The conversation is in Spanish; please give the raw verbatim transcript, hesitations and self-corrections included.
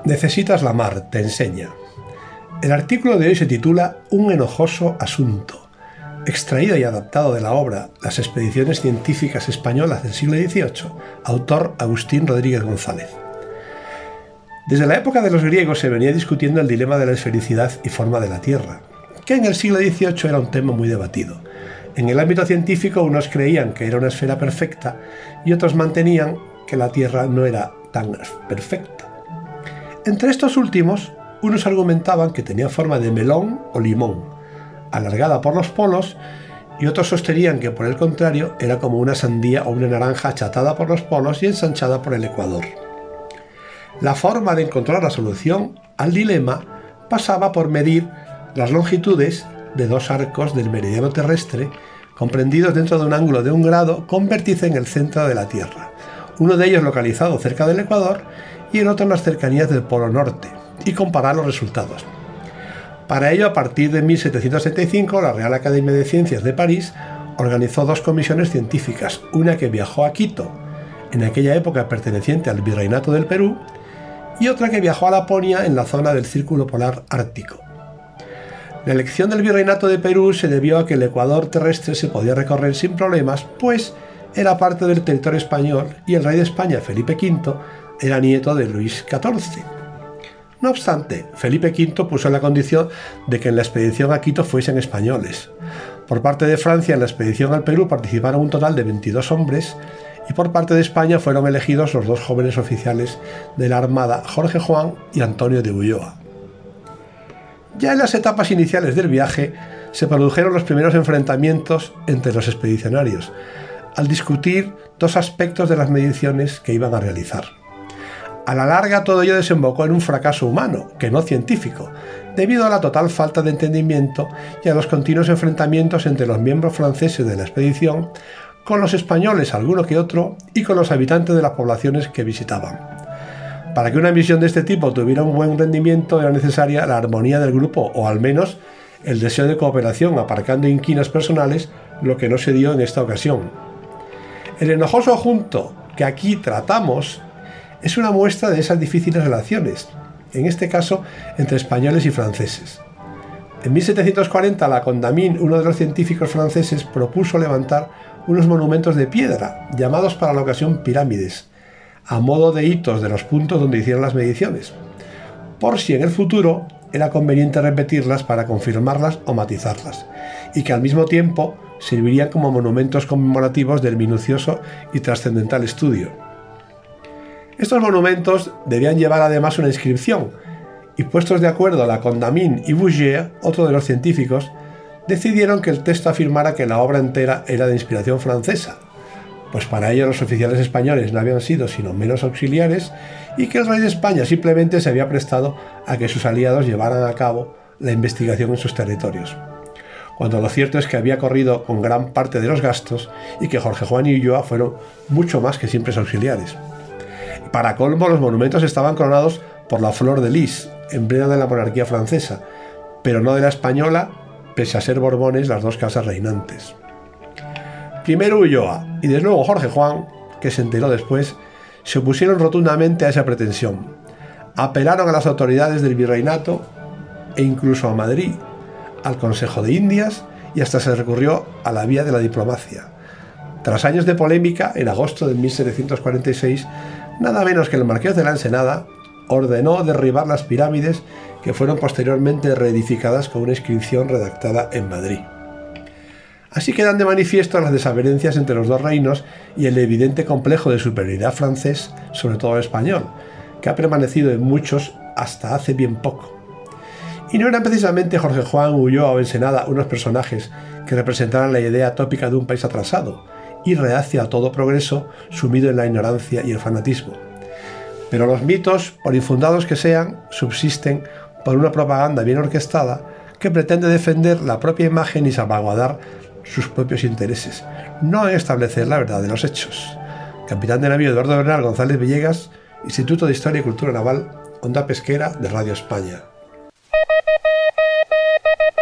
Necesitas la mar, te enseña. El artículo de hoy se titula Un enojoso asunto, extraído y adaptado de la obra Las expediciones científicas españolas del siglo dieciocho, autor Agustín Rodríguez González. Desde la época de los griegos se venía discutiendo el dilema de la esfericidad y forma de la Tierra, que en el siglo dieciocho era un tema muy debatido. En el ámbito científico unos creían que era una esfera perfecta y otros mantenían que la Tierra no era tan perfecta. Entre estos últimos, unos argumentaban que tenía forma de melón o limón, alargada por los polos, y otros sostenían que por el contrario era como una sandía o una naranja achatada por los polos y ensanchada por el ecuador. La forma de encontrar la solución al dilema pasaba por medir las longitudes de dos arcos del meridiano terrestre comprendidos dentro de un ángulo de un grado con vértice en el centro de la Tierra, uno de ellos localizado cerca del ecuador y el otro en las cercanías del Polo Norte, y comparar los resultados. Para ello, a partir de mil setecientos setenta y cinco, la Real Academia de Ciencias de París organizó dos comisiones científicas, una que viajó a Quito, en aquella época perteneciente al Virreinato del Perú, y otra que viajó a Laponia en la zona del Círculo Polar Ártico. La elección del Virreinato de Perú se debió a que el ecuador terrestre se podía recorrer sin problemas, pues era parte del territorio español y el rey de España, Felipe quinto, era nieto de Luis catorce. No obstante, Felipe quinto puso la condición de que en la expedición a Quito fuesen españoles. Por parte de Francia, en la expedición al Perú participaron un total de veintidós hombres, y por parte de España fueron elegidos los dos jóvenes oficiales de la Armada, Jorge Juan y Antonio de Ulloa. Ya en las etapas iniciales del viaje se produjeron los primeros enfrentamientos entre los expedicionarios, al discutir dos aspectos de las mediciones que iban a realizar. A la larga todo ello desembocó en un fracaso humano, que no científico, debido a la total falta de entendimiento y a los continuos enfrentamientos entre los miembros franceses de la expedición, con los españoles alguno que otro y con los habitantes de las poblaciones que visitaban. Para que una misión de este tipo tuviera un buen rendimiento era necesaria la armonía del grupo o al menos el deseo de cooperación, aparcando inquinas personales, lo que no se dio en esta ocasión. El enojoso asunto que aquí tratamos es una muestra de esas difíciles relaciones, en este caso entre españoles y franceses. En mil setecientos cuarenta, la Condamine, uno de los científicos franceses, propuso levantar unos monumentos de piedra, llamados para la ocasión pirámides, a modo de hitos de los puntos donde hicieron las mediciones, por si en el futuro era conveniente repetirlas para confirmarlas o matizarlas, y que al mismo tiempo servirían como monumentos conmemorativos del minucioso y trascendental estudio. Estos monumentos debían llevar además una inscripción, y puestos de acuerdo la Condamine y Bouguer, otro de los científicos, decidieron que el texto afirmara que la obra entera era de inspiración francesa, pues para ello los oficiales españoles no habían sido sino meros auxiliares y que el rey de España simplemente se había prestado a que sus aliados llevaran a cabo la investigación en sus territorios, cuando lo cierto es que había corrido con gran parte de los gastos y que Jorge Juan y Ulloa fueron mucho más que simples auxiliares. Para colmo, los monumentos estaban coronados por la flor de lis, emblema de la monarquía francesa, pero no de la española, pese a ser Borbones las dos casas reinantes. Primero Ulloa y desde luego Jorge Juan, que se enteró después, se opusieron rotundamente a esa pretensión. Apelaron a las autoridades del virreinato e incluso a Madrid, al Consejo de Indias, y hasta se recurrió a la vía de la diplomacia. Tras años de polémica, en agosto de mil setecientos cuarenta y seis, nada menos que el marqués de la Ensenada ordenó derribar las pirámides, que fueron posteriormente reedificadas con una inscripción redactada en Madrid. Así quedan de manifiesto las desavenencias entre los dos reinos y el evidente complejo de superioridad francés sobre todo el español, que ha permanecido en muchos hasta hace bien poco. Y no eran precisamente Jorge Juan, Ulloa o Ensenada unos personajes que representaran la idea tópica de un país atrasado y reacio a todo progreso, sumido en la ignorancia y el fanatismo. Pero los mitos, por infundados que sean, subsisten por una propaganda bien orquestada que pretende defender la propia imagen y salvaguardar sus propios intereses, no en establecer la verdad de los hechos. Capitán de navío Eduardo Bernal González Villegas, Instituto de Historia y Cultura Naval, Onda Pesquera de Radio España.